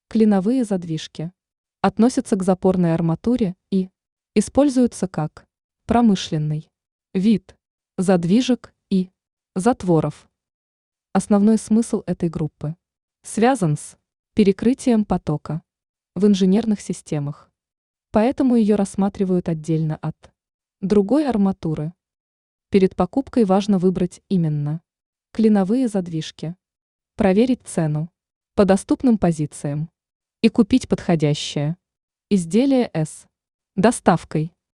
Клиновые задвижки относятся к запорной арматуре и используются как промышленный вид задвижек и затворов. Основной смысл этой группы связан с перекрытием потока в инженерных системах, поэтому ее рассматривают отдельно от другой арматуры. Перед покупкой важно выбрать именно клиновые задвижки, проверить цену по доступным позициям и купить подходящее изделие с доставкой.